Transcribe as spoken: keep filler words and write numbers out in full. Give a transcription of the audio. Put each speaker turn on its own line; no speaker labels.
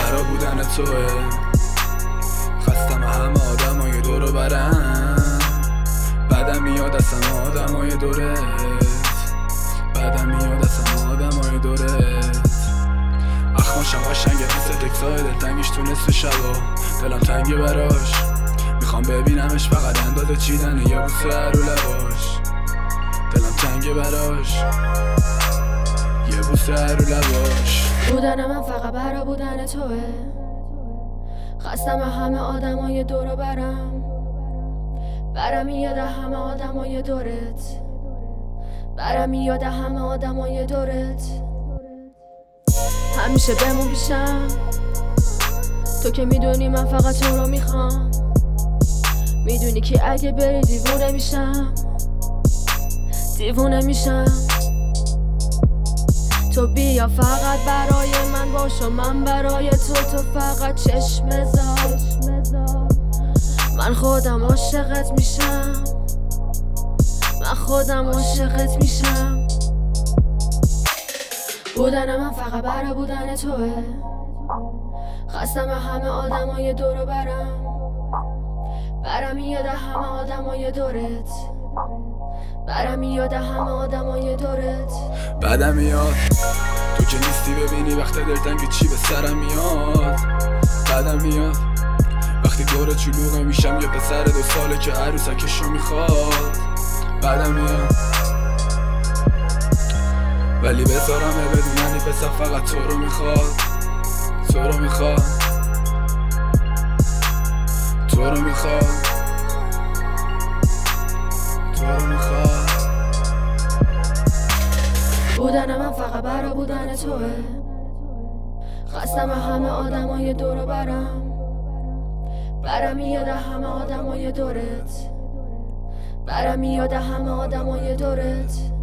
برا بودن توه. خستم همه آدمای دورو برم، بعدم میاد از همه آدمای دورت، بعدم میاد از همه آدمای دورت. اخماشم قشنگه مثل تکسای دلتنگش تو نصف شبا، دلم تنگه براش، میخوام ببینمش فقط اندازه چیدن یه بوسه رو لباش. دلم تنگه براش، یه بوسه رو لباش.
بودن من فقط برا بودن توه. خستم همه آدمای دورو برم، برم یاد همه آدمای دورت، برم یاد همه آدمای دورت. همیشه بمون پیشم، تو که میدونی من فقط تو رو میخوام. میدونی که اگه بری دیوونه میشم، دیوونه میشم. تو بیا فقط برای من باش و من برای تو، تو فقط چشم زار. من خودم عاشقت میشم، من خودم عاشقت میشم. بودن من فقط برای بودن توه. خستم همه آدمای دورو برم، برم یاد همه آدمای دورت، برم یاد همه آدمای دورت.
بعدم میاد تو که نیستی ببینی وقت دلتنگی چی به سرم میاد. بعدم میاد وقتی دور چلوغه میشم یه پسر دو ساله که عروسکشو میخواد. بعدم میاد ولی بذارمه بدونن این پسر فقط تو رو میخواد، تو رو میخواد، تو رو میخواد، تو رو میخواد.
بودن من فقط برا بودن توه. خستم همه آدمای دورو برم، برم یاد همه آدمای دورت، برم یاد همه آدمای دورت.